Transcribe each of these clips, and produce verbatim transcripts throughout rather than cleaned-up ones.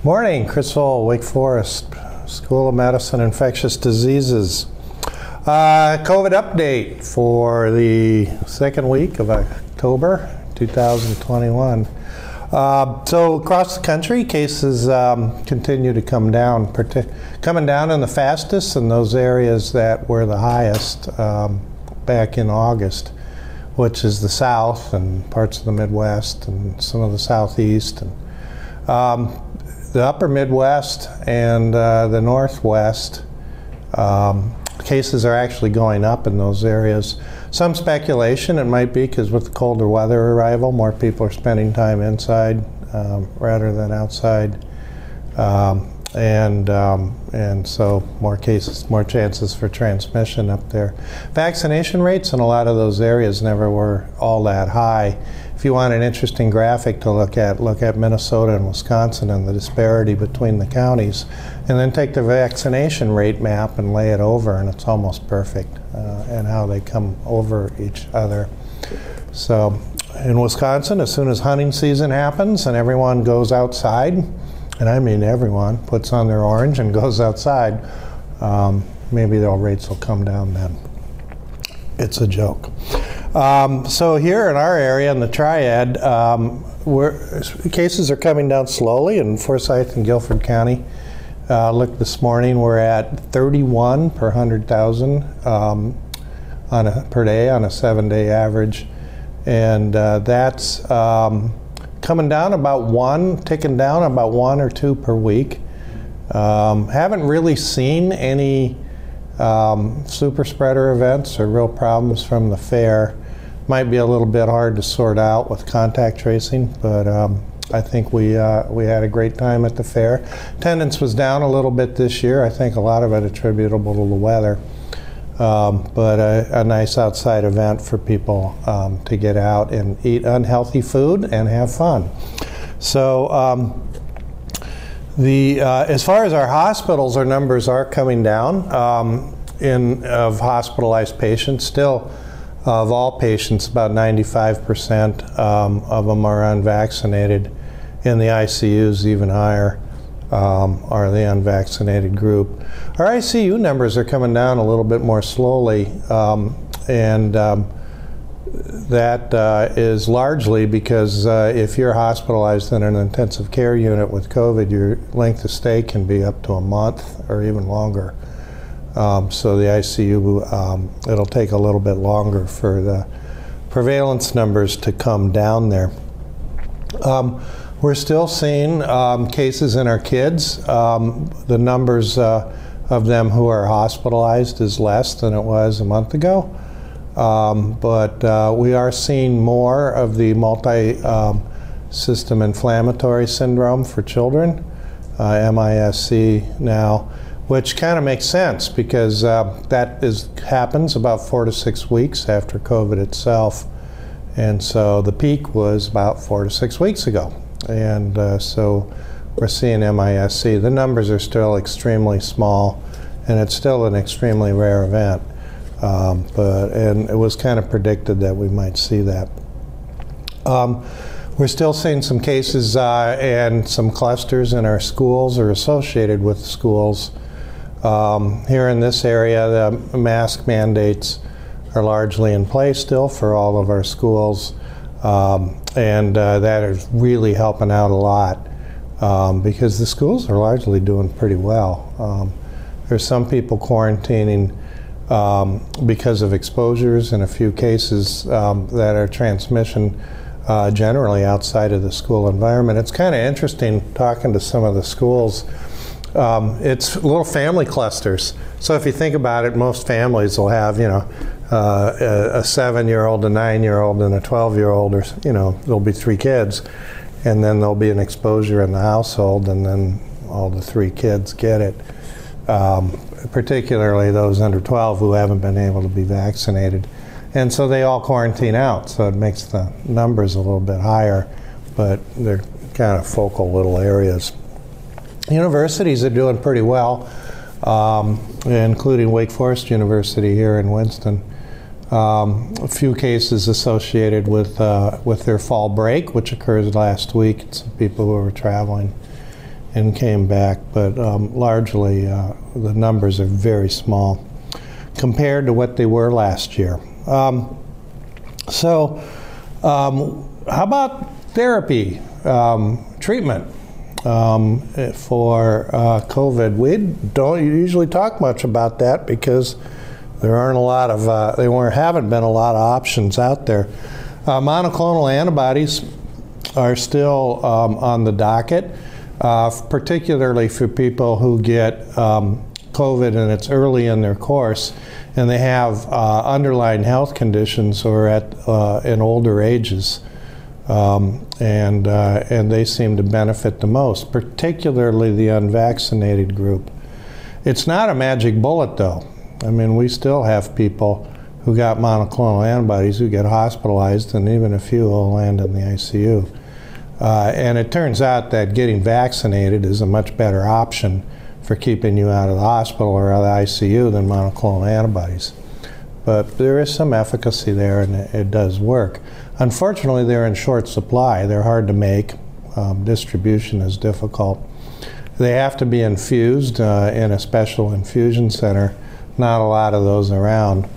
Morning, Chris Hall, Wake Forest School of Medicine, Infectious Diseases. Uh, COVID update for the second week of October two thousand twenty-one. Uh, so across the country, cases um, continue to come down, coming down in the fastest in those areas that were the highest um, back in August, which is the South and parts of the Midwest and some of the Southeast. And, um, the upper Midwest and uh, the Northwest, um, cases are actually going up in those areas. Some speculation, it might be because with the colder weather arrival, more people are spending time inside um, rather than outside. Um, and um, and so more cases, more chances for transmission up there. Vaccination rates in a lot of those areas never were all that high. If you want an interesting graphic to look at, look at Minnesota and Wisconsin and the disparity between the counties, and then take the vaccination rate map and lay it over, and it's almost perfect, uh, and how they come over each other. So in Wisconsin, as soon as hunting season happens and everyone goes outside, and I mean everyone, puts on their orange and goes outside, um, maybe their rates will come down then. It's a joke. Um, so here in our area, in the Triad, um, we're, cases are coming down slowly in Forsyth and Guilford County. Uh, look, this morning we're at thirty-one per one hundred thousand um, on a, per day on a seven-day average. And uh, that's um, coming down about one, ticking down about one or two per week. Um, haven't really seen any um, super spreader events or real problems from the fair. Might be a little bit hard to sort out with contact tracing, but um, I think we uh, we had a great time at the fair. Attendance was down a little bit this year. I think a lot of it attributable to the weather, um, but a, a nice outside event for people um, to get out and eat unhealthy food and have fun. So um, the uh, as far as our hospitals, our numbers are coming down um, in of hospitalized patients. Still, of all patients, about ninety-five percent um, of them are unvaccinated. In the I C Us, even higher um, are the unvaccinated group. Our I C U numbers are coming down a little bit more slowly, um, and um, that uh, is largely because uh, if you're hospitalized in an intensive care unit with COVID, your length of stay can be up to a month or even longer. Um, so the I C U, um, it'll take a little bit longer for the prevalence numbers to come down there. Um, we're still seeing um, cases in our kids. Um, the numbers uh, of them who are hospitalized is less than it was a month ago. Um, but uh, we are seeing more of the multi-system um, inflammatory syndrome for children, uh, M I S C now, which kind of makes sense because uh, that is happens about four to six weeks after COVID itself. And so the peak was about four to six weeks ago. And uh, so we're seeing M I S C. The numbers are still extremely small, and it's still an extremely rare event. Um, but and it was kind of predicted that we might see that. Um, We're still seeing some cases uh, and some clusters in our schools or associated with schools. Um, here in this area, the mask mandates are largely in place still for all of our schools, um, and uh, that is really helping out a lot um, because the schools are largely doing pretty well. Um, there's some people quarantining um, because of exposures in a few cases um, that are transmission uh, generally outside of the school environment. It's kind of interesting talking to some of the schools. Um, it's little family clusters. So if you think about it, most families will have, you know, uh, a, a seven-year-old, a nine-year-old, and a twelve-year-old, or, you know, there'll be three kids. And then there'll be an exposure in the household, and then all the three kids get it. Um, particularly those under twelve who haven't been able to be vaccinated. And so they all quarantine out, so it makes the numbers a little bit higher, but they're kind of focal little areas. Universities are doing pretty well, um, including Wake Forest University here in Winston. Um, a few cases associated with uh, with their fall break, which occurs last week. Some people who were traveling, and came back, but um, largely uh, the numbers are very small compared to what they were last year. Um, so um, how about therapy, um, treatment um, for uh, COVID? We don't usually talk much about that because there aren't a lot of, uh, there weren't, haven't been a lot of options out there. Uh, monoclonal antibodies are still um, on the docket, uh, particularly for people who get um, COVID and it's early in their course and they have uh, underlying health conditions or at uh, in older ages. Um, and, uh, and they seem to benefit the most, particularly the unvaccinated group. It's not a magic bullet though. I mean, we still have people who got monoclonal antibodies who get hospitalized, and even a few will land in the I C U. Uh, and it turns out that getting vaccinated is a much better option for keeping you out of the hospital or out of the I C U than monoclonal antibodies. But there is some efficacy there, and it, it does work. Unfortunately, they're in short supply. They're hard to make. Um, distribution is difficult. They have to be infused uh, in a special infusion center. Not a lot of those around.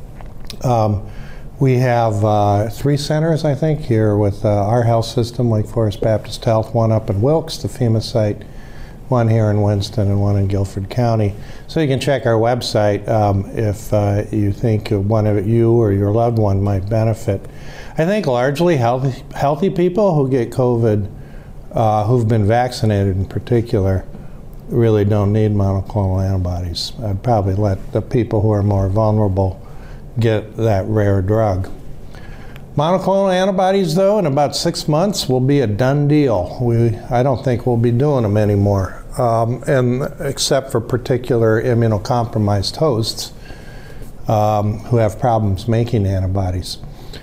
Um, we have uh, three centers, I think, here with uh, our health system, Wake Forest Baptist Health, one up in Wilkes, the FEMA site, one here in Winston, and one in Guilford County. So you can check our website um, if uh, you think one of you or your loved one might benefit. I think largely healthy, healthy people who get COVID, uh, who've been vaccinated in particular, really don't need monoclonal antibodies. I'd probably let the people who are more vulnerable get that rare drug. Monoclonal antibodies, though, in about six months will be a done deal. We, I don't think we'll be doing them anymore, um, and except for particular immunocompromised hosts um, who have problems making antibodies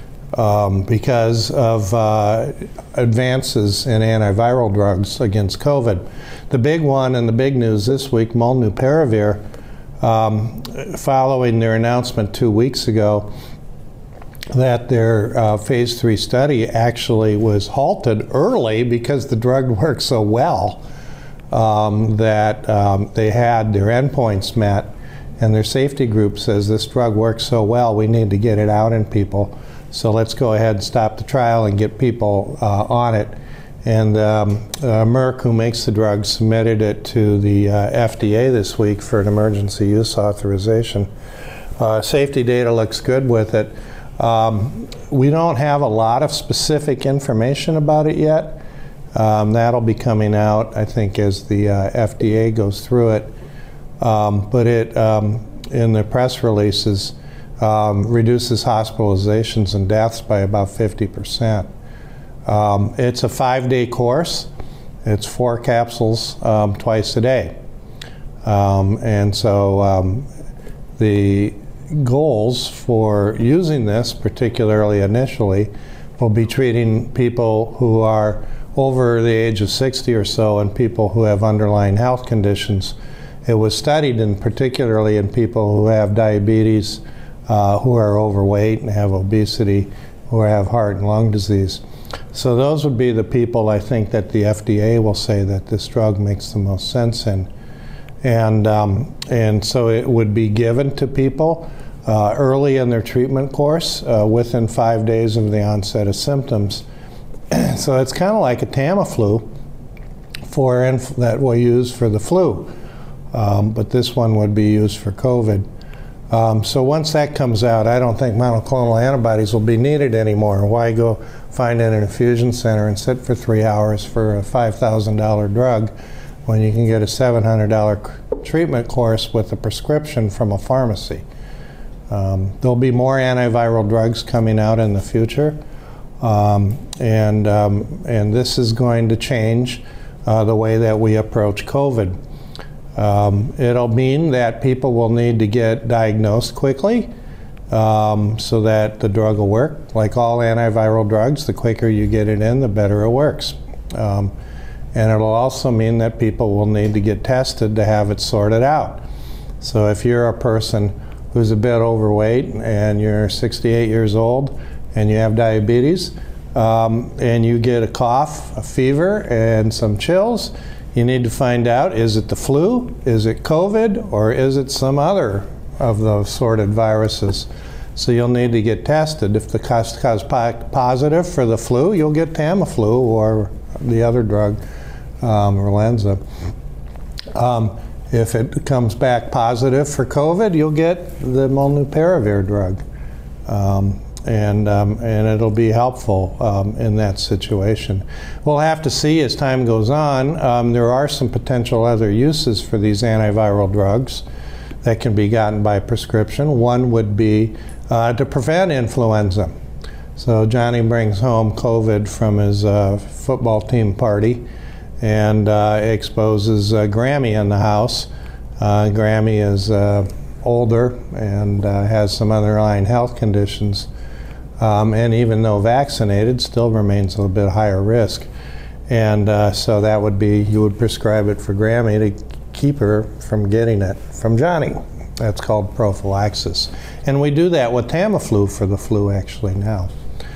um, because of uh, advances in antiviral drugs against COVID. The big one and the big news this week, Molnupiravir, um, following their announcement two weeks ago that their uh, phase three study actually was halted early because the drug worked so well um, that um, they had their endpoints met, and their safety group says this drug works so well we need to get it out in people, so let's go ahead and stop the trial and get people uh, on it. And um, uh, Merck, who makes the drug, submitted it to the uh, F D A this week for an emergency use authorization. Uh, safety data looks good with it. Um, we don't have a lot of specific information about it yet. Um, that'll be coming out, I think, as the uh, F D A goes through it. Um, but it, um, in the press releases, um, reduces hospitalizations and deaths by about fifty percent. Um, it's a five-day course. It's four capsules um, twice a day. Um, and so um, the goals for using this, particularly initially, will be treating people who are over the age of sixty or so and people who have underlying health conditions. It was studied in particularly in people who have diabetes, uh, who are overweight and have obesity, who have heart and lung disease. So those would be the people, I think, that the F D A will say that this drug makes the most sense in. And, um, and so it would be given to people uh, early in their treatment course, uh, within five days of the onset of symptoms. So it's kind of like a Tamiflu for inf that we use for the flu, um, but this one would be used for COVID. Um, so once that comes out, I don't think monoclonal antibodies will be needed anymore. Why go find an infusion center and sit for three hours for a five thousand dollar drug when you can get a seven hundred dollar treatment course with a prescription from a pharmacy? Um, there'll be more antiviral drugs coming out in the future, um, and, um, and this is going to change uh, the way that we approach COVID. Um, it'll mean that people will need to get diagnosed quickly um, so that the drug will work. Like all antiviral drugs, the quicker you get it in, the better it works. Um, and it'll also mean that people will need to get tested to have it sorted out. So if you're a person who's a bit overweight and you're sixty-eight years old and you have diabetes um, and you get a cough, a fever, and some chills, You need to find out, is it the flu, is it COVID, or is it some other of those sorted viruses? So you'll need to get tested. If the test comes positive for the flu, you'll get Tamiflu or the other drug, um, Relenza. Um, if it comes back positive for COVID, you'll get the Molnupiravir drug. Um, and, um, and it'll be helpful um, in that situation. We'll have to see as time goes on. Um, there are some potential other uses for these antiviral drugs that can be gotten by prescription. One would be uh, to prevent influenza. So Johnny brings home COVID from his uh, football team party and uh, exposes uh, Grammy in the house. Uh, Grammy is uh, older and uh, has some underlying health conditions. Um, and even though vaccinated, still remains a little bit higher risk. And uh, so that would be, you would prescribe it for Grammy to keep her from getting it from Johnny. That's called prophylaxis. And we do that with Tamiflu for the flu actually now.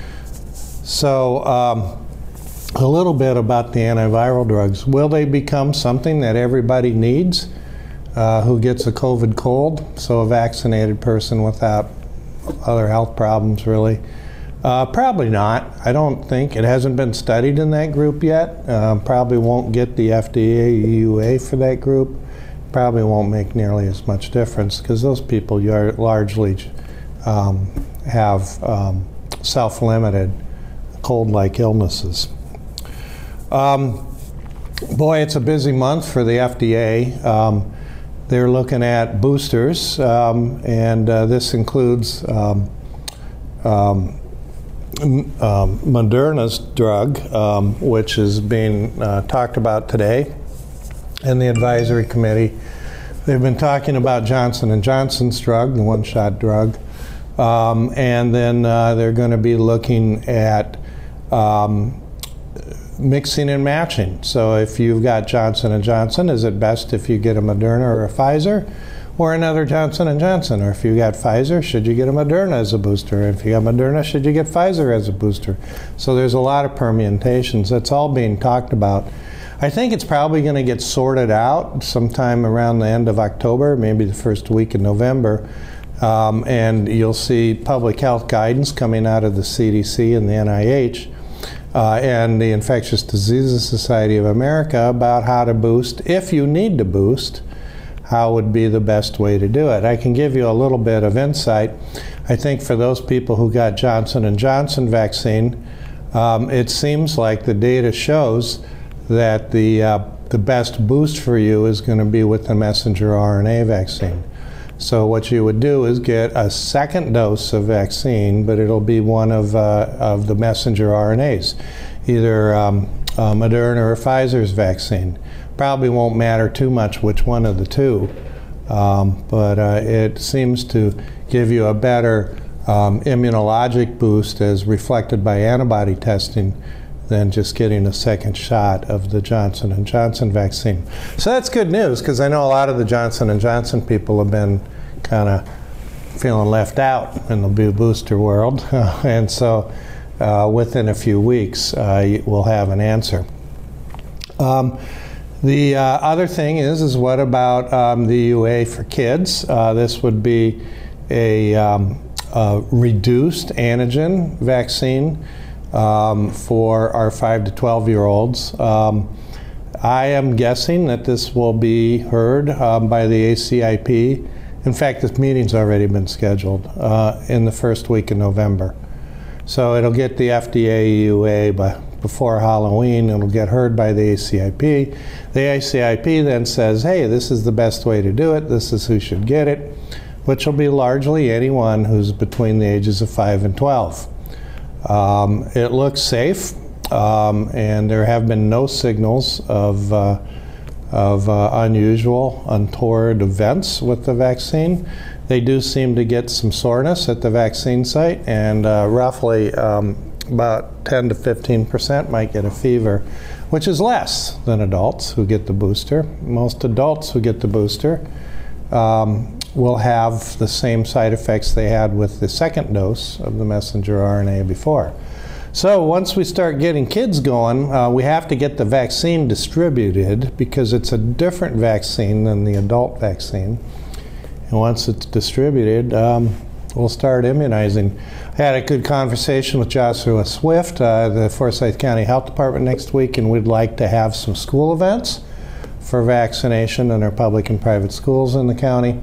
So um, a little bit about the antiviral drugs. Will they become something that everybody needs uh, who gets a COVID cold? So a vaccinated person without other health problems really? Uh, probably not. I don't think. It hasn't been studied in that group yet. Uh, probably won't get the F D A E U A for that group. Probably won't make nearly as much difference because those people largely um, have um, self-limited cold-like illnesses. Um, boy, it's a busy month for the F D A. Um, they're looking at boosters, um, and uh, this includes um, um, um, Moderna's drug, um, which is being uh, talked about today in the advisory committee. They've been talking about Johnson and Johnson's drug, the one-shot drug, um, and then uh, they're going to be looking at um, mixing and matching. So if you've got Johnson and Johnson, is it best if you get a Moderna or a Pfizer or another Johnson and Johnson? Or if you got Pfizer, should you get a Moderna as a booster? If you got Moderna, should you get Pfizer as a booster? So there's a lot of permutations. That's all being talked about. I think it's probably going to get sorted out sometime around the end of October, maybe the first week in November. Um, and you'll see public health guidance coming out of the C D C and the N I H uh, and the Infectious Diseases Society of America about how to boost. If you need to boost, how would be the best way to do it? I can give you a little bit of insight. I think for those people who got Johnson and Johnson vaccine, um, it seems like the data shows that the, uh, the best boost for you is going to be with the messenger R N A vaccine. So what you would do is get a second dose of vaccine, but it'll be one of, uh, of the messenger R N As, either um, uh, Moderna or Pfizer's vaccine. Probably won't matter too much which one of the two, um, but uh, it seems to give you a better um, immunologic boost as reflected by antibody testing than just getting a second shot of the Johnson and Johnson vaccine. So that's good news, because I know a lot of the Johnson and Johnson people have been kind of feeling left out in the booster world, and so uh, within a few weeks uh, we'll have an answer. Um, the uh, other thing is, is what about um, the E U A for kids? Uh, this would be a, um, a reduced antigen vaccine Um, for our five to twelve year olds. Um, I am guessing that this will be heard um, by the A C I P. In fact, this meeting's already been scheduled uh, in the first week in November. So it'll get the F D A E U A by, before Halloween. It'll get heard by the A C I P. The A C I P then says, hey, this is the best way to do it. This is who should get it, which will be largely anyone who's between the ages of five and twelve. Um, it looks safe, um, and there have been no signals of, uh, of uh, unusual, untoward events with the vaccine. They do seem to get some soreness at the vaccine site, and uh, roughly um, about ten to fifteen percent might get a fever, which is less than adults who get the booster. Most adults who get the booster um, will have the same side effects they had with the second dose of the messenger R N A before. So once we start getting kids going, uh, we have to get the vaccine distributed because it's a different vaccine than the adult vaccine. And once it's distributed, um, we'll start immunizing. I had a good conversation with Joshua Swift, uh, the Forsyth County Health Department next week, and we'd like to have some school events for vaccination in our public and private schools in the county.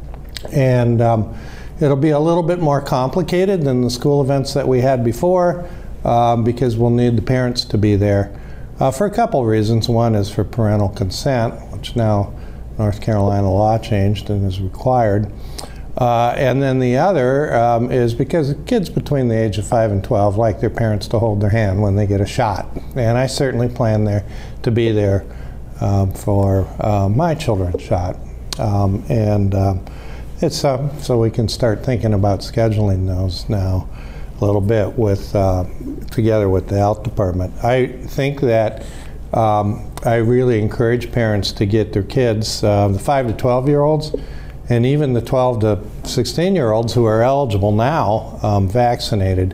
And um, it'll be a little bit more complicated than the school events that we had before um, because we'll need the parents to be there uh, for a couple reasons. One is for parental consent, which now North Carolina law changed and is required. Uh, and then the other um, is because kids between the age of five and twelve like their parents to hold their hand when they get a shot. And I certainly plan there to be there um, for uh, my children's shot. Um, and um, it's uh, so we can start thinking about scheduling those now a little bit with uh, together with the health department. I think that um, I really encourage parents to get their kids, uh, the five to twelve year olds, and even the twelve to sixteen year olds who are eligible now, um, vaccinated.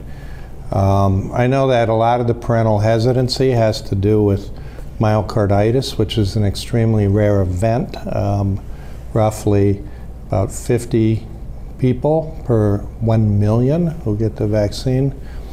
Um, I know that a lot of the parental hesitancy has to do with myocarditis, which is an extremely rare event. Um, roughly about fifty people per one million who get the vaccine.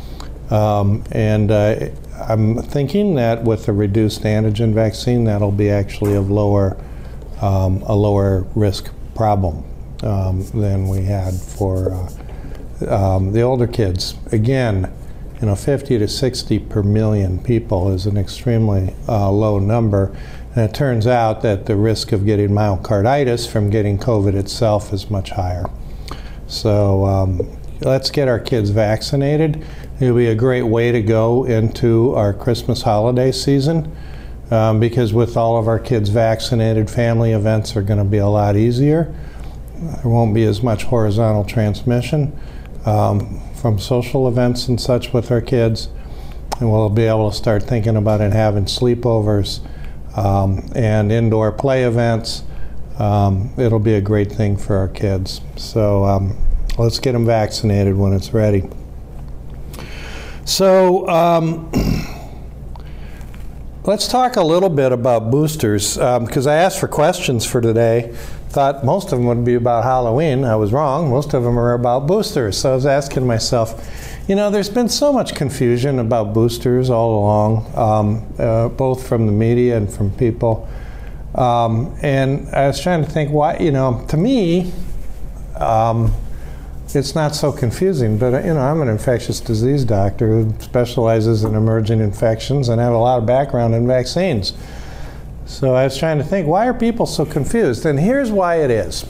Um, and uh, I'm thinking that with a reduced antigen vaccine, that'll be actually of lower, um, a lower risk problem um, than we had for uh, um, the older kids. Again, you know, fifty to sixty per million people is an extremely uh, low number. And it turns out that the risk of getting myocarditis from getting COVID itself is much higher. So um, let's get our kids vaccinated. It'll be a great way to go into our Christmas holiday season um, because with all of our kids vaccinated, family events are going to be a lot easier. There won't be as much horizontal transmission um, from social events and such with our kids. And we'll be able to start thinking about it having sleepovers um, and indoor play events. Um, it'll be a great thing for our kids. So um, let's get them vaccinated when it's ready. So um, let's talk a little bit about boosters because um, I asked for questions for today. Thought most of them would be about Halloween. I was wrong. Most of them are about boosters. So I was asking myself, you know, there's been so much confusion about boosters all along, um, uh, both from the media and from people. Um, and I was trying to think why, you know, to me, um, it's not so confusing, but, you know, I'm an infectious disease doctor who specializes in emerging infections and have a lot of background in vaccines. So I was trying to think, why are people so confused? And here's why it is.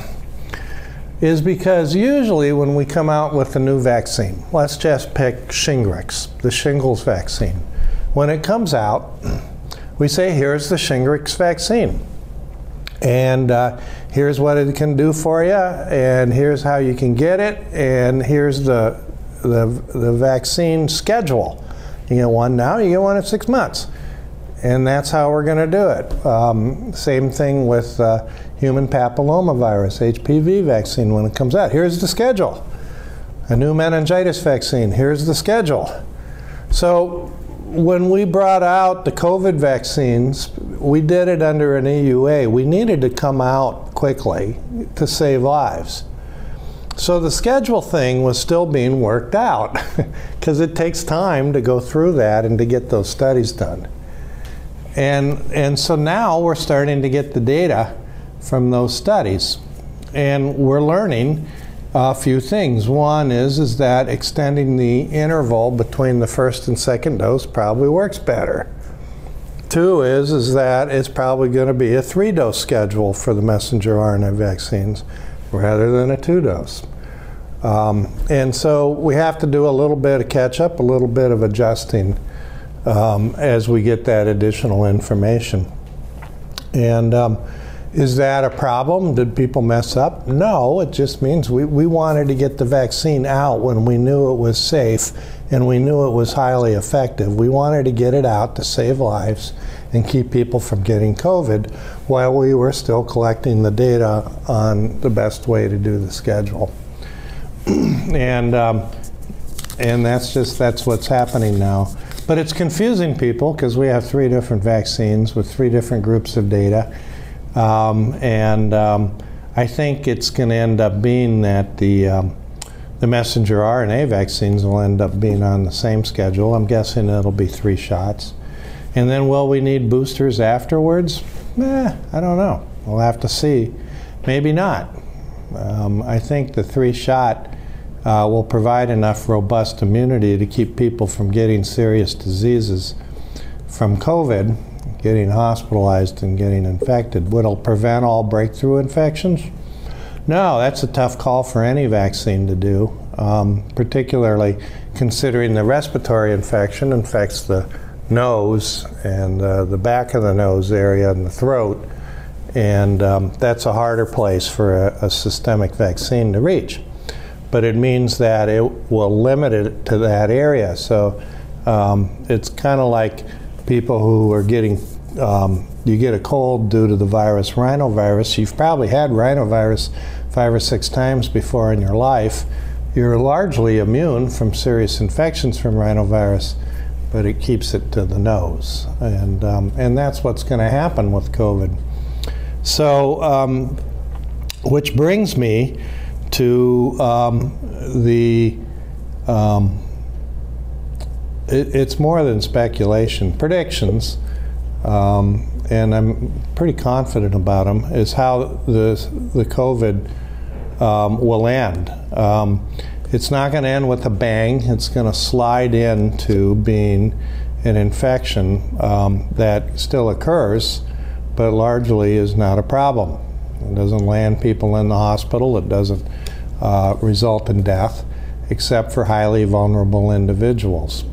Is because usually when we come out with a new vaccine, let's just pick Shingrix, the shingles vaccine. When it comes out, we say, here's the Shingrix vaccine. And uh, here's what it can do for you, and here's how you can get it, and here's the, the, the vaccine schedule. You get one now, you get one in six months. And that's how we're going to do it. Um, same thing with uh, human papillomavirus, H P V vaccine when it comes out. Here's the schedule. A new meningitis vaccine, here's the schedule. So when we brought out the COVID vaccines, we did it under an E U A. We needed to come out quickly to save lives. So the schedule thing was still being worked out because it takes time to go through that and to get those studies done. And, and so now we're starting to get the data from those studies. And we're learning a few things. One is, is that extending the interval between the first and second dose probably works better. Two is, is that it's probably going to be a three-dose schedule for the messenger R N A vaccines rather than a two-dose. Um, and so we have to do a little bit of catch-up, a little bit of adjusting Um, as we get that additional information. And um, is that a problem? Did people mess up? No, it just means we, we wanted to get the vaccine out when we knew it was safe and we knew it was highly effective. We wanted to get it out to save lives and keep people from getting COVID while we were still collecting the data on the best way to do the schedule. And um, and that's just that's what's happening now. But it's confusing people because we have three different vaccines with three different groups of data, um, and um, I think it's going to end up being that the um, the messenger R N A vaccines will end up being on the same schedule. I'm guessing it'll be three shots, and then will we need boosters afterwards? Eh, I don't know. We'll have to see. Maybe not. Um, I think the three shot uh, will provide enough robust immunity to keep people from getting serious diseases from COVID, getting hospitalized and getting infected. Would it prevent all breakthrough infections? No, that's a tough call for any vaccine to do, um, particularly considering the respiratory infection infects the nose and uh, the back of the nose area and the throat. And um, that's a harder place for a, a systemic vaccine to reach. But it means that it will limit it to that area. So um, it's kind of like people who are getting, um, you get a cold due to the virus rhinovirus. You've probably had rhinovirus five or six times before in your life. You're largely immune from serious infections from rhinovirus, but it keeps it to the nose. And, um, and that's what's going to happen with COVID. So, um, which brings me to um, the, um, it, it's more than speculation, predictions, um, and I'm pretty confident about them, is how the, the COVID um, will end. Um, it's not going to end with a bang. It's going to slide into being an infection um, that still occurs, but largely is not a problem. It doesn't land people in the hospital. It doesn't uh, result in death, except for highly vulnerable individuals.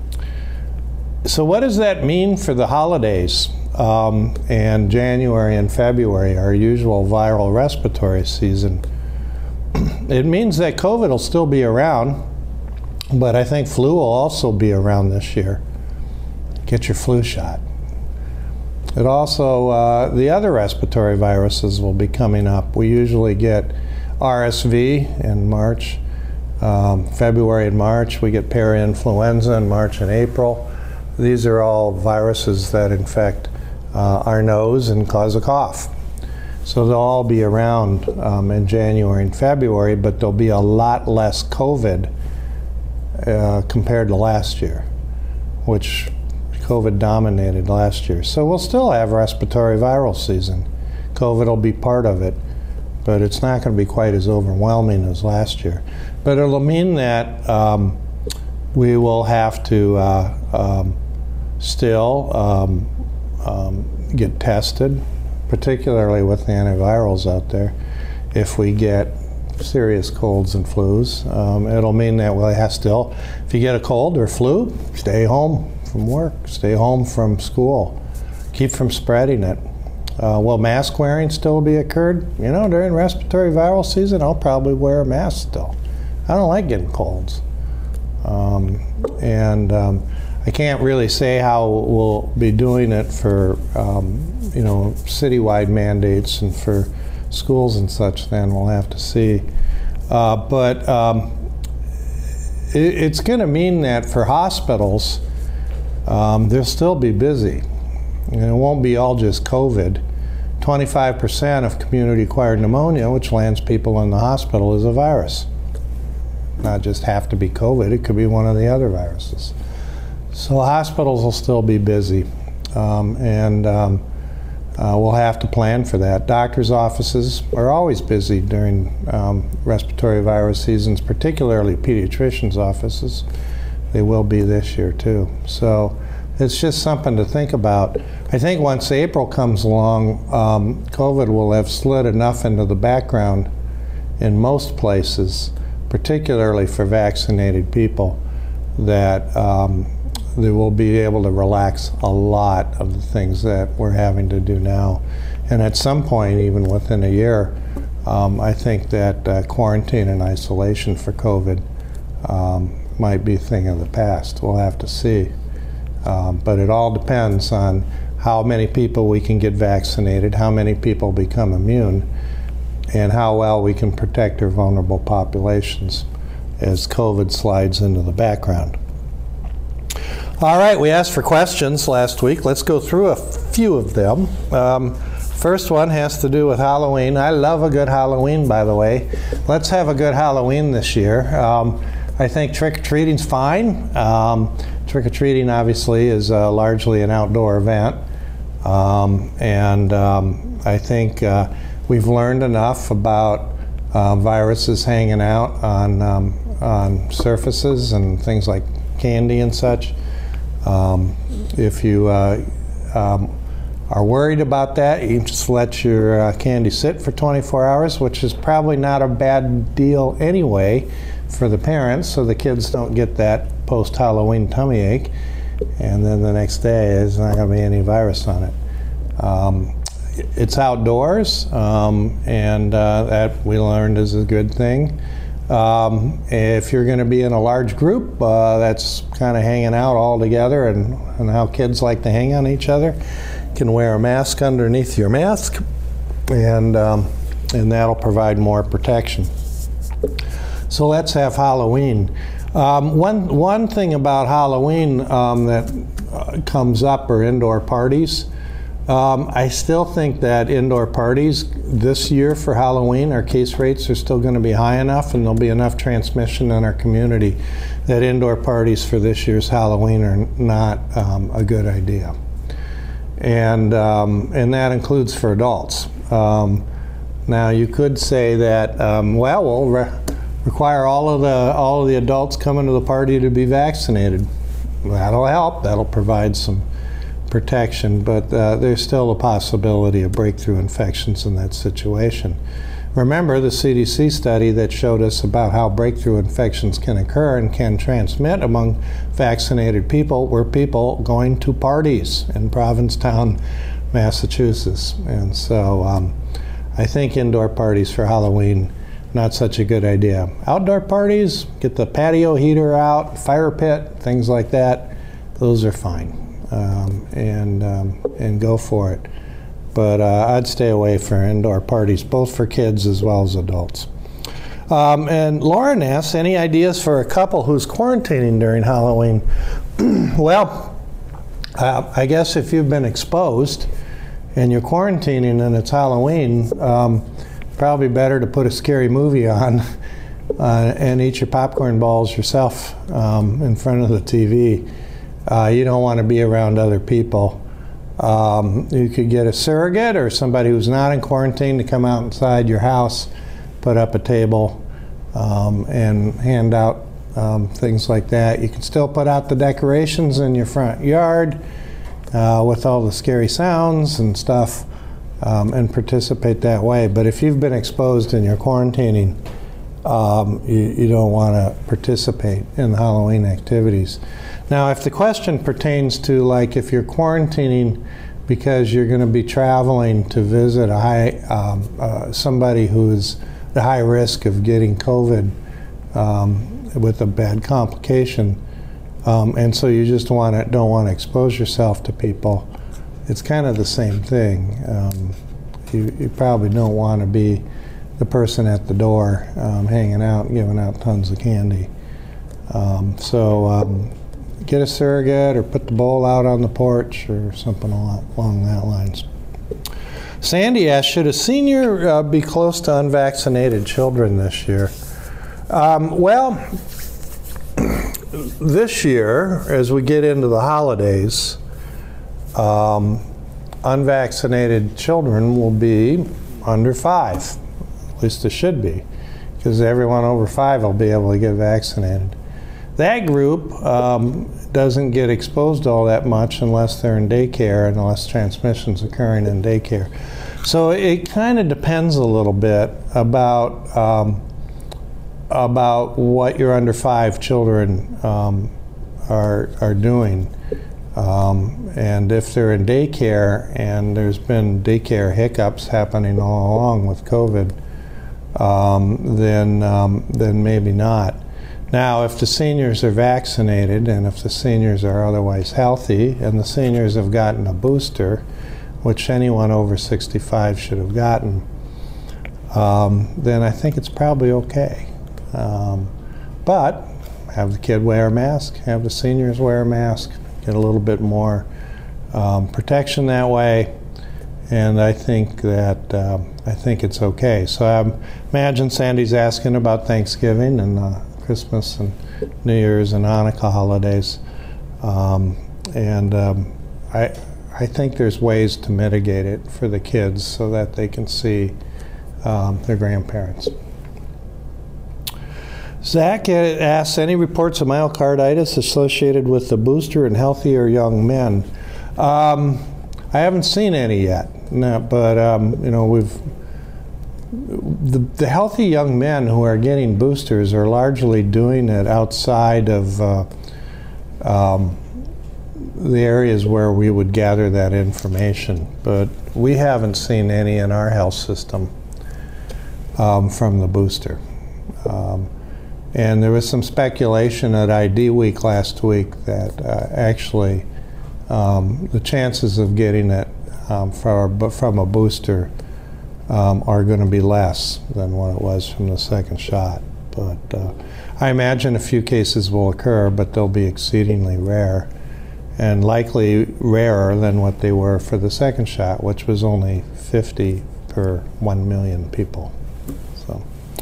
So what does that mean for the holidays um, and January and February, our usual viral respiratory season? It means that COVID will still be around, but I think flu will also be around this year. Get your flu shot. It also, uh, the other respiratory viruses will be coming up. We usually get R S V in March, um, February and March. We get parainfluenza in March and April. These are all viruses that infect uh, our nose and cause a cough. So they'll all be around um, in January and February, but there'll be a lot less COVID uh, compared to last year, which COVID dominated last year. So we'll still have respiratory viral season. COVID will be part of it, but it's not going to be quite as overwhelming as last year. But it'll mean that um, we will have to uh, um, still um, um, get tested, particularly with the antivirals out there, if we get serious colds and flus. Um, it'll mean that we'll have still, if you get a cold or flu, stay home from work, stay home from school, keep from spreading it. Uh, will mask wearing still be occurred? You know, during respiratory viral season, I'll probably wear a mask still. I don't like getting colds. Um, and um, I can't really say how we'll be doing it for, um, you know, citywide mandates and for schools and such. Then we'll have to see. Uh, but um, it, it's going to mean that for hospitals, um, they'll still be busy. And it won't be all just COVID. twenty-five percent of community-acquired pneumonia, which lands people in the hospital, is a virus. Not just have to be COVID, it could be one of the other viruses. So hospitals will still be busy, um, and um, uh, we'll have to plan for that. Doctors' offices are always busy during um, respiratory virus seasons, particularly pediatricians' offices. They will be this year too. So it's just something to think about. I think once April comes along, um, COVID will have slid enough into the background in most places, particularly for vaccinated people, that um, they will be able to relax a lot of the things that we're having to do now. And at some point, even within a year, um, I think that uh, quarantine and isolation for COVID um, might be a thing of the past. We'll have to see. Um, but it all depends on how many people we can get vaccinated, how many people become immune, and how well we can protect our vulnerable populations. as COVID slides into the background. All right, we asked for questions last week. Let's go through a few of them. Um, first one has to do with Halloween. I love a good Halloween, by the way. Let's have a good Halloween this year. Um, I think trick-or-treating's fine. Um, trick-or-treating, obviously, is uh, largely an outdoor event. Um, and um, I think uh, we've learned enough about uh, viruses hanging out on, um, on surfaces and things like candy and such. Um, if you uh, um, are worried about that, you can just let your uh, candy sit for twenty-four hours, which is probably not a bad deal anyway for the parents, so the kids don't get that post-Halloween tummy ache, and then the next day there's not going to be any virus on it. Um, it's outdoors, um, and uh, that we learned is a good thing. Um, if you're going to be in a large group uh, that's kind of hanging out all together, and, and how kids like to hang on each other, you can wear a mask underneath your mask, and, um, and that'll provide more protection. So let's have Halloween. Um, one, one thing about Halloween um, that uh, comes up are indoor parties. Um, I still think that indoor parties this year for Halloween, our case rates are still going to be high enough, and there'll be enough transmission in our community that indoor parties for this year's Halloween are not um, a good idea. And, um, and that includes for adults. Um, now you could say that, um, well, we'll re require all of, the, all of the adults coming to the party to be vaccinated. That'll help, that'll provide some protection, but uh, there's still a possibility of breakthrough infections in that situation. Remember the C D C study that showed us about how breakthrough infections can occur and can transmit among vaccinated people were people going to parties in Provincetown, Massachusetts. And so um, I think indoor parties for Halloween, not such a good idea. Outdoor parties, get the patio heater out, fire pit, things like that, those are fine. Um, and, um, and go for it. But uh, I'd stay away from indoor parties, both for kids as well as adults. Um, and Lauren asks, any ideas for a couple who's quarantining during Halloween? Well, uh, I guess if you've been exposed and you're quarantining and it's Halloween, um, probably better to put a scary movie on uh, and eat your popcorn balls yourself um, in front of the T V. Uh, you don't want to be around other people. Um, you could get a surrogate or somebody who's not in quarantine to come out inside your house, put up a table, um, and hand out um, things like that. You can still put out the decorations in your front yard uh, with all the scary sounds and stuff, um, and participate that way. But if you've been exposed and you're quarantining, um, you, you don't want to participate in the Halloween activities. Now, if the question pertains to, like, if you're quarantining because you're going to be traveling to visit a high, um, uh, somebody who's at high risk of getting COVID um, with a bad complication, um, and so you just want to, don't want to expose yourself to people, it's kind of the same thing. Um, you, you probably don't want to be the person at the door um, hanging out and giving out tons of candy. Um, so. Um, Get a surrogate or put the bowl out on the porch or something along, along that lines. Sandy asked, should a senior uh, be close to unvaccinated children this year? Um, well, this year, as we get into the holidays, um, unvaccinated children will be under five. At least it should be, because everyone over five will be able to get vaccinated. That group um, doesn't get exposed all that much unless they're in daycare and unless transmission's occurring in daycare. So it kind of depends a little bit about um, about what your under five children um, are are doing, um, and if they're in daycare and there's been daycare hiccups happening all along with COVID, um, then um, then maybe not. Now, if the seniors are vaccinated and if the seniors are otherwise healthy and the seniors have gotten a booster, which anyone over sixty-five should have gotten, um, then I think it's probably okay. Um, but have the kid wear a mask, have the seniors wear a mask, get a little bit more um, protection that way, and I think that um, I think it's okay. So I imagine Sandy's asking about Thanksgiving and uh, Christmas and New Year's and Hanukkah holidays, um, and um, I I think there's ways to mitigate it for the kids so that they can see um, their grandparents. Zach asks, any reports of myocarditis associated with the booster in healthier young men? Um, I haven't seen any yet, no, but um, you know, we've the, the healthy young men who are getting boosters are largely doing it outside of uh, um, the areas where we would gather that information, but we haven't seen any in our health system um, from the booster. Um, And there was some speculation at I D Week last week that uh, actually um, the chances of getting it um, from, from a booster um, are going to be less than what it was from the second shot. But uh, I imagine a few cases will occur, but they'll be exceedingly rare and likely rarer than what they were for the second shot, which was only fifty per one million people. So.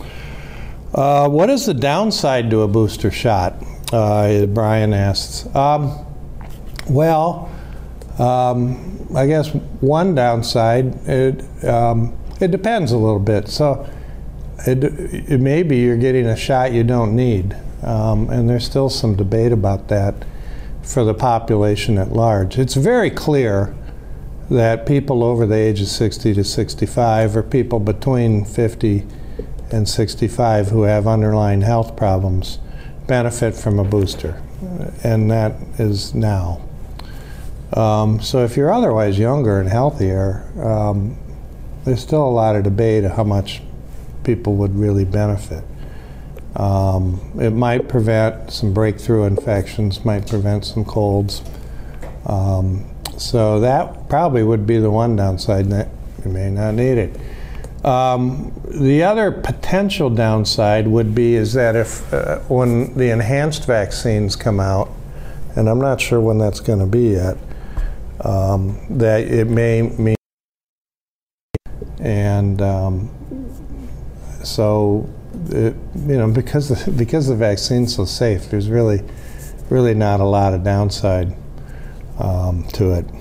Uh, what is the downside to a booster shot? Uh, Brian asks. Um, well, um, I guess one downside, it, um, it depends a little bit. So it, it may be you're getting a shot you don't need, um, and there's still some debate about that for the population at large. It's very clear that people over the age of sixty to sixty-five or people between fifty and sixty-five who have underlying health problems benefit from a booster, and that is now. Um, so if you're otherwise younger and healthier, um, there's still a lot of debate of how much people would really benefit. Um, it might prevent some breakthrough infections, might prevent some colds. Um, so that probably would be the one downside, that you may not need it. Um, the other potential downside would be is that if uh, when the enhanced vaccines come out, and I'm not sure when that's going to be yet, um, that it may mean, and um, so it, you know, because the, because the vaccine's so safe, there's really really not a lot of downside um, to it.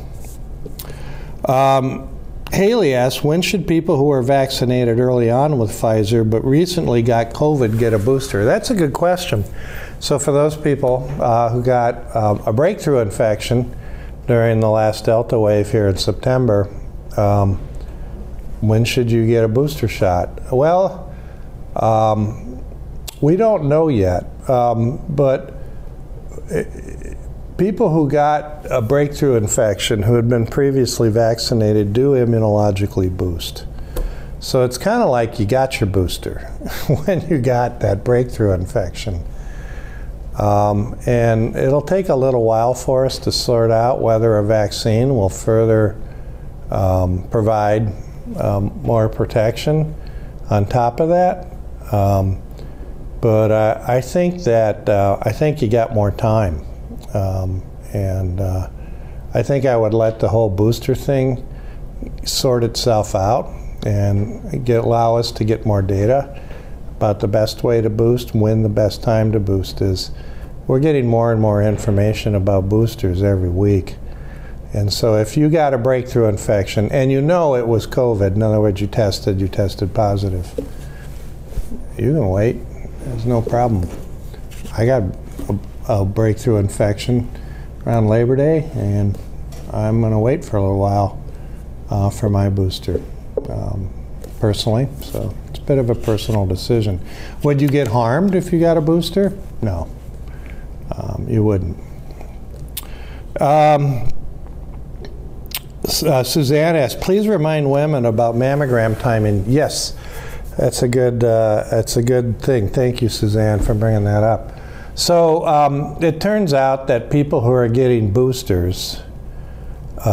Um, Haley asks, when should people who are vaccinated early on with Pfizer but recently got COVID get a booster? That's a good question. So for those people uh, who got um, a breakthrough infection during the last Delta wave here in September, um, when should you get a booster shot? Well, um, we don't know yet, um, but it, people who got a breakthrough infection who had been previously vaccinated do immunologically boost. So it's kind of like you got your booster when you got that breakthrough infection. Um, and it'll take a little while for us to sort out whether a vaccine will further um, provide um, more protection on top of that. Um, but uh, I think that uh, I think you got more time. Um, and uh, I think I would let the whole booster thing sort itself out and get, allow us to get more data about the best way to boost, when the best time to boost is. We're getting more and more information about boosters every week. And so if you got a breakthrough infection and you know it was COVID, in other words, you tested, you tested positive, you can wait. There's no problem. I got a, a breakthrough infection around Labor Day, and I'm going to wait for a little while uh, for my booster, um, personally. So it's a bit of a personal decision. Would you get harmed if you got a booster? No, um, you wouldn't. Um, uh, Suzanne asked, please remind women about mammogram timing. Yes, that's a good, uh, that's a good thing. Thank you, Suzanne, for bringing that up. So um, it turns out that people who are getting boosters,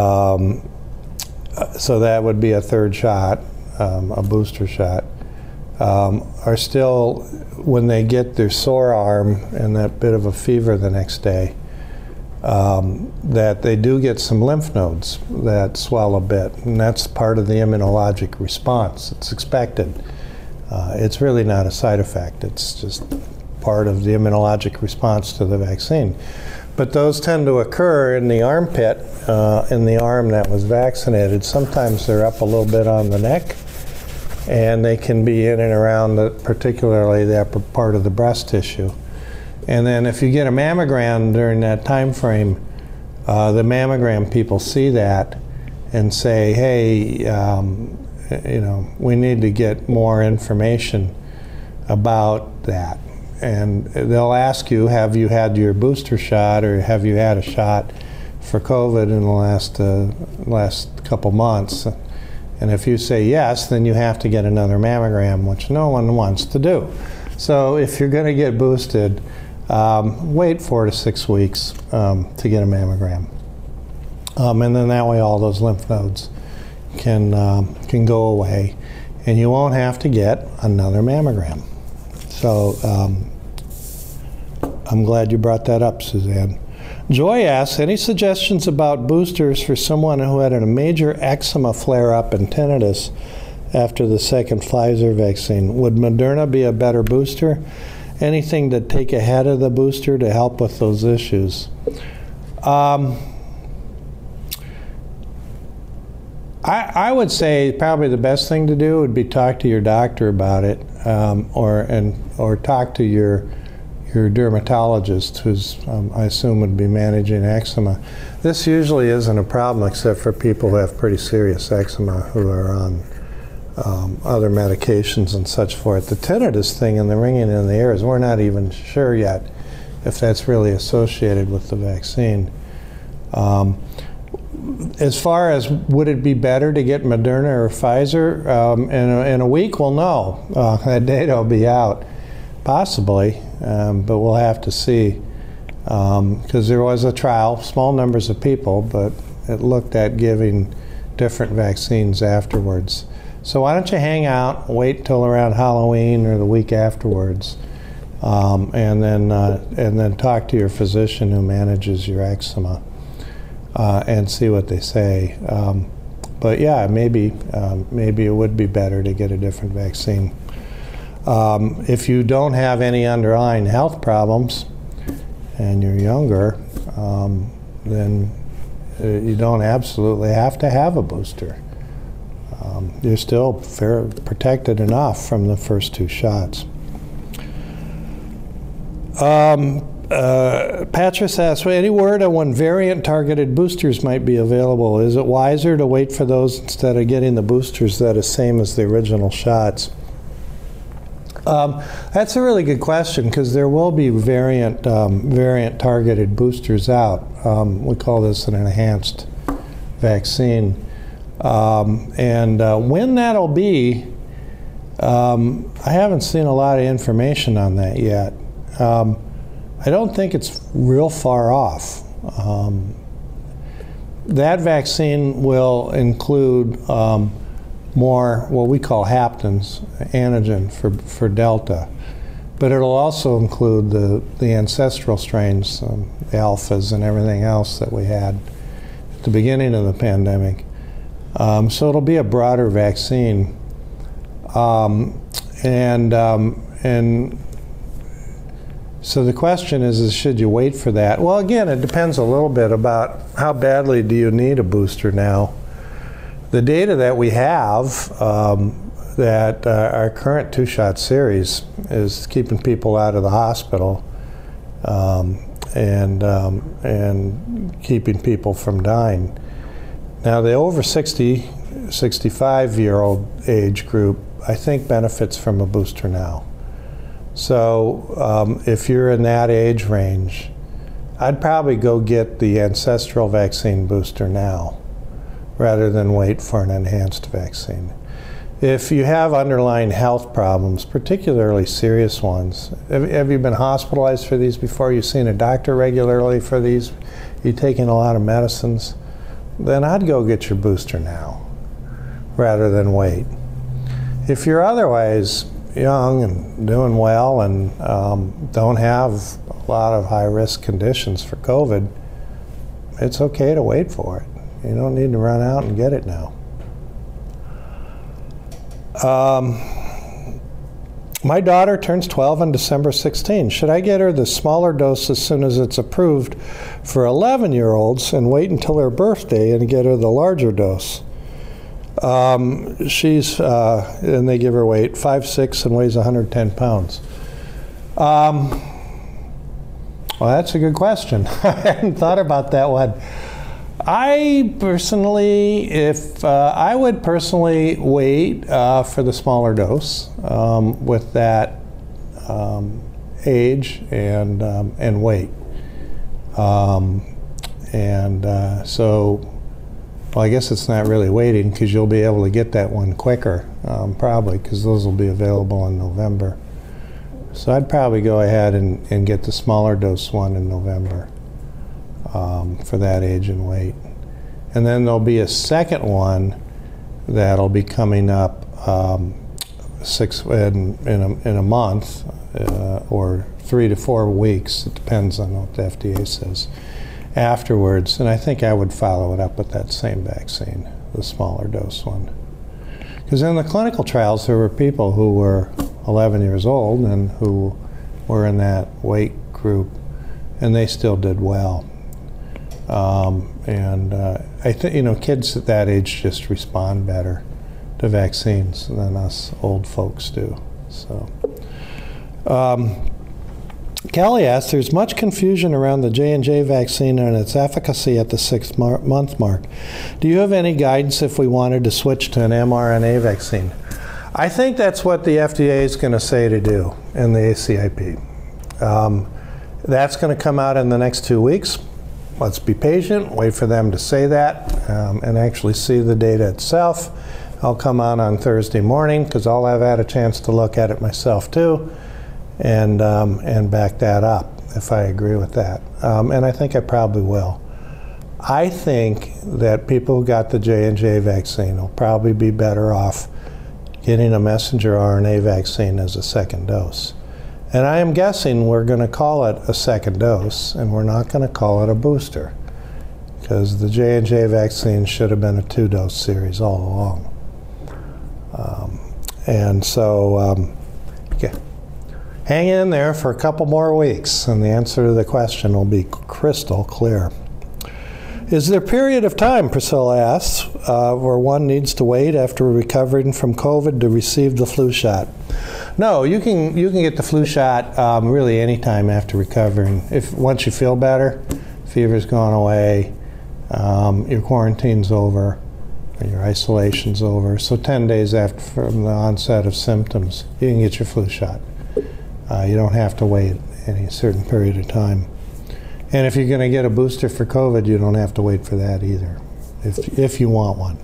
um, so that would be a third shot, um, a booster shot, um, are still, when they get their sore arm and that bit of a fever the next day, um, that they do get some lymph nodes that swell a bit, and that's part of the immunologic response. It's expected. Uh, it's really not a side effect. It's just part of the immunologic response to the vaccine. But those tend to occur in the armpit, uh, in the arm that was vaccinated. Sometimes they're up a little bit on the neck, and they can be in and around, the, particularly the upper part of the breast tissue. And then if you get a mammogram during that time frame, uh, the mammogram people see that and say, hey, um, you know, we need to get more information about that. And they'll ask you, have you had your booster shot, or have you had a shot for COVID in the last uh, last couple months? And if you say yes, then you have to get another mammogram, which no one wants to do. So if you're going to get boosted, um, wait four to six weeks um, to get a mammogram. Um, and then that way all those lymph nodes can, um, can go away, and you won't have to get another mammogram. So um, I'm glad you brought that up, Suzanne. Joy asks, any suggestions about boosters for someone who had a major eczema flare-up and tinnitus after the second Pfizer vaccine? Would Moderna be a better booster? Anything to take ahead of the booster to help with those issues? Um, I, I would say probably the best thing to do would be talk to your doctor about it, um, or and or talk to your your dermatologist, who's um, I assume would be managing eczema. This usually isn't a problem except for people who have pretty serious eczema who are on um, other medications and such forth. The tinnitus thing and the ringing in the ears, we're not even sure yet if that's really associated with the vaccine. Um, As far as would it be better to get Moderna or Pfizer, um, in, a, in a week, we'll know. Uh, that data will be out, possibly, um, but we'll have to see. Because um, there was a trial, small numbers of people, but it looked at giving different vaccines afterwards. So why don't you hang out, wait till around Halloween or the week afterwards, um, and then uh, and then talk to your physician who manages your eczema. Uh, and see what they say. Um, but yeah, maybe um, maybe it would be better to get a different vaccine. Um, if you don't have any underlying health problems and you're younger, um, then uh, you don't absolutely have to have a booster. Um, you're still fair, protected enough from the first two shots. Um, Uh, Patras asks, well, any word on when variant-targeted boosters might be available? Is it wiser to wait for those instead of getting the boosters that are same as the original shots? Um, that's a really good question, because there will be variant um, variant-targeted boosters out. Um, we call this an enhanced vaccine. Um, and uh, when that'll be, um, I haven't seen a lot of information on that yet. Um, I don't think it's real far off. Um, that vaccine will include um, more what we call haptens, antigen for, for Delta, but it'll also include the, the ancestral strains, um, the alphas and everything else that we had at the beginning of the pandemic. Um, so it'll be a broader vaccine. Um, and, um, and So the question is, is, should you wait for that? Well, again, it depends a little bit about how badly do you need a booster now. The data that we have, um, that uh, our current two-shot series is keeping people out of the hospital um, and, um, and keeping people from dying. Now, the over sixty, sixty-five-year-old age group, I think, benefits from a booster now. So um, if you're in that age range, I'd probably go get the ancestral vaccine booster now rather than wait for an enhanced vaccine. If you have underlying health problems, particularly serious ones, have, have you been hospitalized for these before? You've seen a doctor regularly for these? You're taking a lot of medicines? Then I'd go get your booster now rather than wait. If you're otherwise young and doing well and um, don't have a lot of high-risk conditions for COVID, it's okay to wait for it. You don't need to run out and get it now. Um, my daughter turns twelve on December sixteenth. Should I get her the smaller dose as soon as it's approved for eleven-year-olds and wait until her birthday and get her the larger dose? Um, she's, uh, and they give her weight, five six and weighs one hundred ten pounds. Um, well, that's a good question. I hadn't thought about that one. I personally, if uh, I would personally wait uh, for the smaller dose um, with that um, age and um, and weight, um, and uh, so. Well, I guess it's not really waiting because you'll be able to get that one quicker, um, probably, because those will be available in November. So I'd probably go ahead and, and get the smaller dose one in November um, for that age and weight. And then there'll be a second one that'll be coming up um, six in, in, a, in a month uh, or three to four weeks. It depends on what the F D A says. Afterwards, and I think I would follow it up with that same vaccine, the smaller dose one. Because in the clinical trials, there were people who were eleven years old and who were in that weight group, and they still did well. Um, and uh, I think, you know, kids at that age just respond better to vaccines than us old folks do. So. Um, Kelly asks, there's much confusion around the J and J vaccine and its efficacy at the six-month mark. Do you have any guidance if we wanted to switch to an mRNA vaccine? I think that's what the F D A is going to say to do in the A C I P. Um, that's going to come out in the next two weeks. Let's be patient, wait for them to say that, um, and actually see the data itself. I'll come out on Thursday morning because I'll have had a chance to look at it myself too. And um, and back that up if I agree with that. Um, and I think I probably will. I think that people who got the J and J vaccine will probably be better off getting a messenger R N A vaccine as a second dose. And I am guessing we're going to call it a second dose, and we're not going to call it a booster, because the J and J vaccine should have been a two-dose series all along. Um, and so, um, yeah. Hang in there for a couple more weeks, and the answer to the question will be crystal clear. Is there a period of time, Priscilla asks, uh, where one needs to wait after recovering from COVID to receive the flu shot? No, you can you can get the flu shot um, really any time after recovering. If once you feel better, fever's gone away, um, your quarantine's over, or your isolation's over. So ten days after from the onset of symptoms, you can get your flu shot. Uh, you don't have to wait any certain period of time. And if you're going to get a booster for COVID, you don't have to wait for that either, if, if you want one.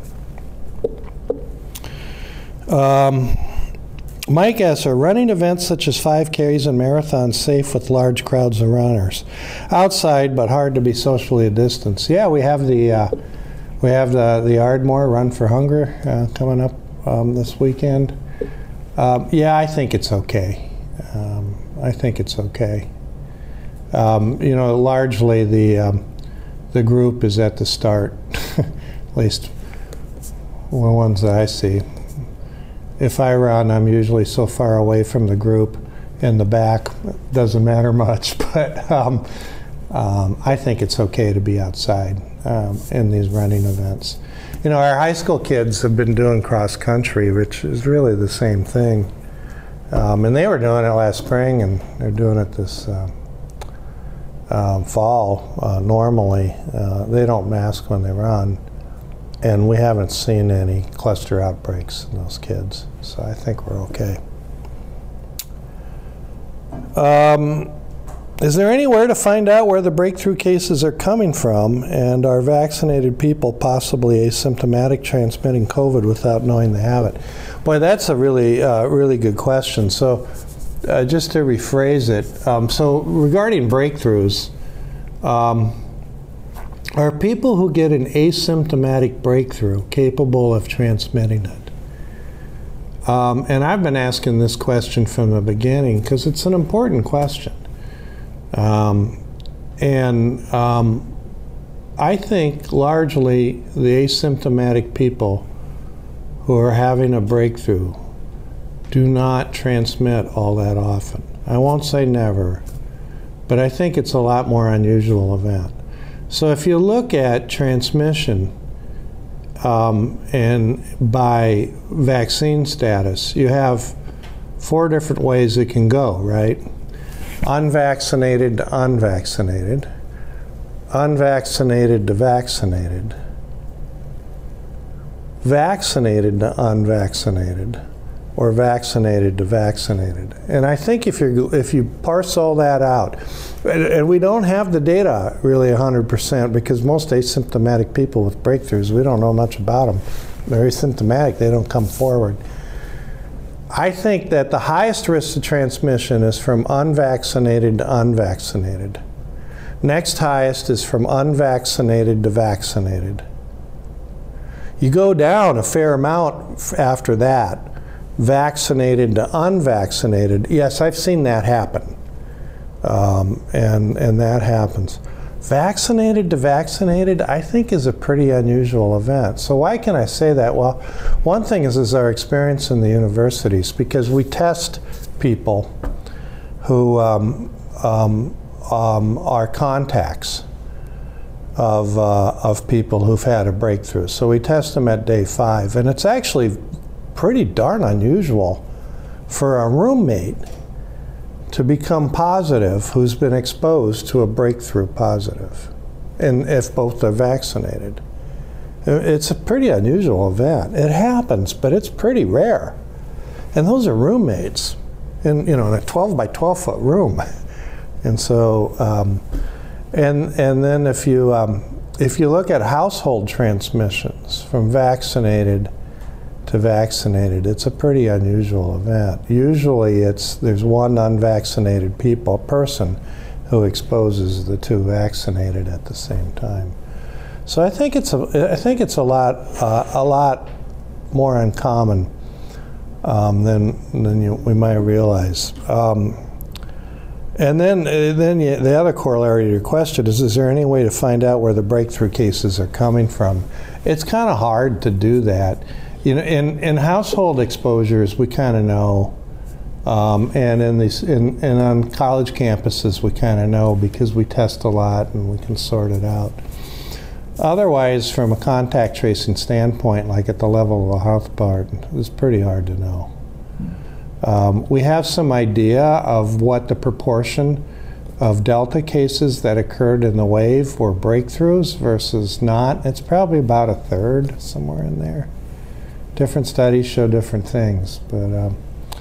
Um, Mike asks, are running events such as five Ks and marathons safe with large crowds of runners? Outside, but hard to be socially distanced. Yeah, we have the uh, we have the, the Ardmore Run for Hunger uh, coming up um, this weekend. Um, yeah, I think it's okay. Um, I think it's okay. Um, you know, largely the um, the group is at the start, at least the ones that I see. If I run, I'm usually so far away from the group in the back, it doesn't matter much, but um, um, I think it's okay to be outside um, in these running events. You know, our high school kids have been doing cross country, which is really the same thing. Um, and they were doing it last spring, and they're doing it this uh, um, fall uh, normally. Uh, they don't mask when they run, and we haven't seen any cluster outbreaks in those kids, so I think we're okay. Um, is there anywhere to find out where the breakthrough cases are coming from, and are vaccinated people possibly asymptomatic transmitting COVID without knowing they have it? Boy, that's a really, uh, really good question. So uh, just to rephrase it, um, so regarding breakthroughs, um, are people who get an asymptomatic breakthrough capable of transmitting it? Um, and I've been asking this question from the beginning because it's an important question. Um, and um, I think largely the asymptomatic people who are having a breakthrough do not transmit all that often. I won't say never, but I think it's a lot more unusual event. So if you look at transmission um, and by vaccine status, you have four different ways it can go, right? Unvaccinated to unvaccinated, unvaccinated to vaccinated, vaccinated to unvaccinated, or vaccinated to vaccinated. And I think if you if you parse all that out, and, and we don't have the data really one hundred percent because most asymptomatic people with breakthroughs, we don't know much about them. They're asymptomatic, they don't come forward. I think that the highest risk of transmission is from unvaccinated to unvaccinated. Next highest is from unvaccinated to vaccinated. You go down a fair amount after that, vaccinated to unvaccinated. Yes, I've seen that happen, um, and and that happens. Vaccinated to vaccinated, I think, is a pretty unusual event. So why can I say that? Well, one thing is, is our experience in the universities, because we test people who um, um, um, are contacts of, uh, of people who've had a breakthrough. So we test them at day five, and it's actually pretty darn unusual for a roommate to become positive who's been exposed to a breakthrough positive, and if both are vaccinated. It's a pretty unusual event. It happens, but it's pretty rare. And those are roommates in, you know, in a twelve by twelve foot room. And so, um, and and then if you um, if you look at household transmissions from vaccinated to vaccinated, it's a pretty unusual event. Usually it's there's one unvaccinated people person who exposes the two vaccinated at the same time. So I think it's a I think it's a lot uh, a lot more uncommon um, than than you, we might realize. Um, and then uh, then you, the other corollary to your question is: is there any way to find out where the breakthrough cases are coming from? It's kind of hard to do that. You know, in, in household exposures, we kind of know, um, and in these, in, and on college campuses, we kind of know because we test a lot and we can sort it out. Otherwise, from a contact tracing standpoint, like at the level of a health board, it's pretty hard to know. Um, we have some idea of what the proportion of Delta cases that occurred in the wave were breakthroughs versus not. It's probably about a third, somewhere in there. Different studies show different things, but um,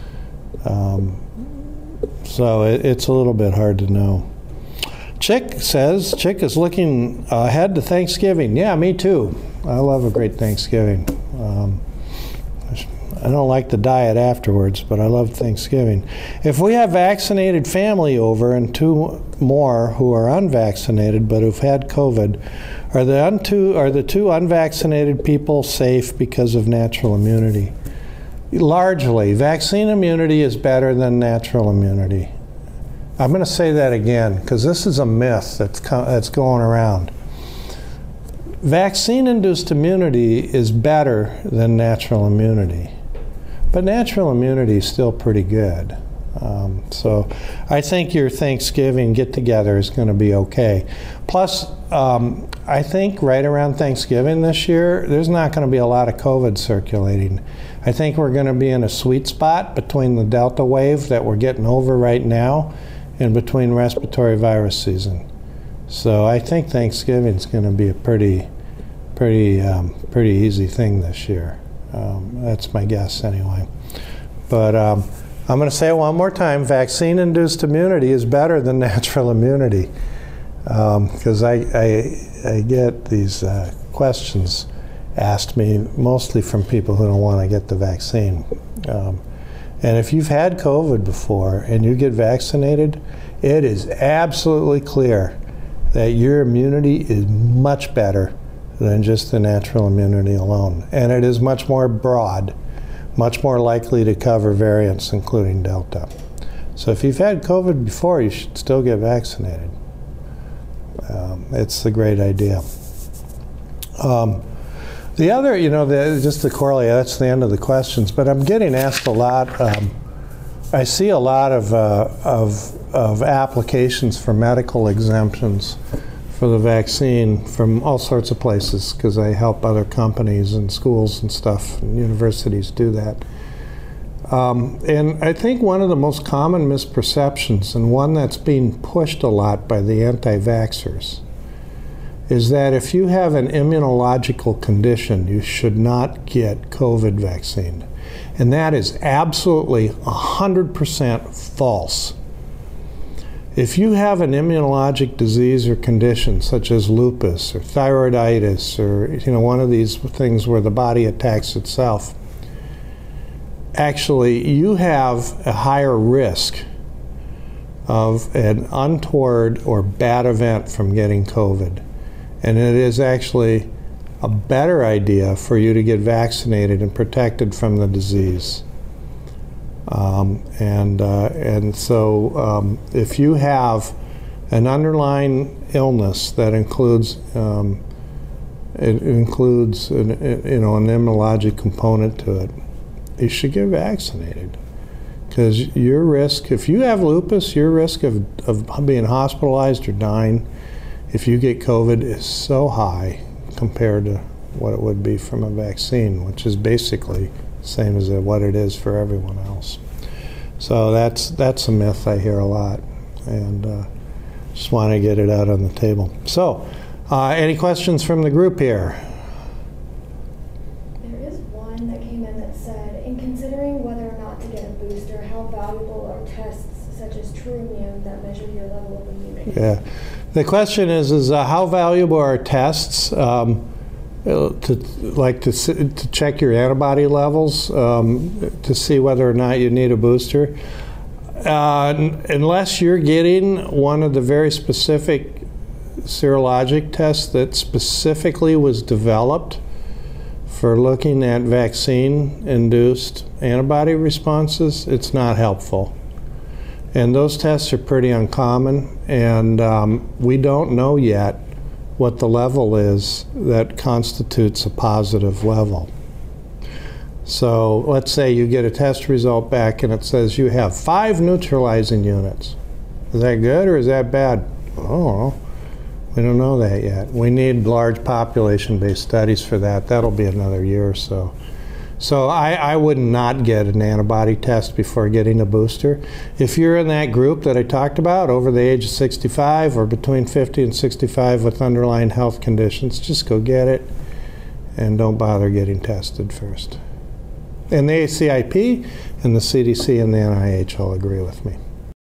um, so it, it's a little bit hard to know. Chick says, Chick is looking ahead to Thanksgiving. Yeah, me too. I love a great Thanksgiving. Um, I don't like the diet afterwards, but I love Thanksgiving. If we have vaccinated family over and two more who are unvaccinated but who've had COVID, are the, unto, are the two unvaccinated people safe because of natural immunity? Largely. Vaccine immunity is better than natural immunity. I'm going to say that again because this is a myth that's, co that's going around. Vaccine-induced immunity is better than natural immunity. But natural immunity is still pretty good. Um, so I think your Thanksgiving get-together is going to be okay. Plus, um, I think right around Thanksgiving this year, there's not going to be a lot of COVID circulating. I think we're going to be in a sweet spot between the Delta wave that we're getting over right now and between respiratory virus season. So I think Thanksgiving is going to be a pretty, pretty, um, pretty easy thing this year. Um, that's my guess anyway. But um, I'm going to say it one more time. Vaccine-induced immunity is better than natural immunity. Because um, I, I, I get these uh, questions asked me mostly from people who don't want to get the vaccine. Um, and if you've had COVID before and you get vaccinated, it is absolutely clear that your immunity is much better than just the natural immunity alone. And it is much more broad, much more likely to cover variants, including Delta. So if you've had COVID before, you should still get vaccinated. Um, it's a great idea. Um, the other, you know, the, just to correlate, that's the end of the questions, but I'm getting asked a lot. Um, I see a lot of, uh, of, of applications for medical exemptions for the vaccine from all sorts of places, because I help other companies and schools and stuff, and universities do that. Um, and I think one of the most common misperceptions, and one that's being pushed a lot by the anti-vaxxers, is that if you have an immunological condition, you should not get COVID vaccine. And that is absolutely one hundred percent false. If you have an immunologic disease or condition, such as lupus or thyroiditis, or you know, one of these things where the body attacks itself, actually you have a higher risk of an untoward or bad event from getting COVID. And it is actually a better idea for you to get vaccinated and protected from the disease. Um, and, uh, and so um, if you have an underlying illness that includes, um, it includes an, you know, an immunologic component to it, you should get vaccinated. Because your risk, if you have lupus, your risk of, of being hospitalized or dying if you get COVID is so high compared to what it would be from a vaccine, which is basically the same as what it is for everyone else. So that's that's a myth I hear a lot, and uh, just want to get it out on the table. So, uh, any questions from the group here? There is one that came in that said, in considering whether or not to get a booster, how valuable are tests such as TrueImmune that measure your level of immunity? Yeah. The question is, is uh, how valuable are tests um, to like to to check your antibody levels um, to see whether or not you need a booster? Uh, unless you're getting one of the very specific serologic tests that specifically was developed for looking at vaccine-induced antibody responses, it's not helpful. And those tests are pretty uncommon, and um, we don't know yet what the level is that constitutes a positive level. So let's say you get a test result back and it says you have five neutralizing units. Is that good or is that bad? Oh, we don't know that yet. We need large population-based studies for that. That'll be another year or so. So I, I would not get an antibody test before getting a booster. If you're in that group that I talked about, over the age of sixty-five or between fifty and sixty-five with underlying health conditions, just go get it and don't bother getting tested first. And the A C I P and the C D C and the N I H all agree with me.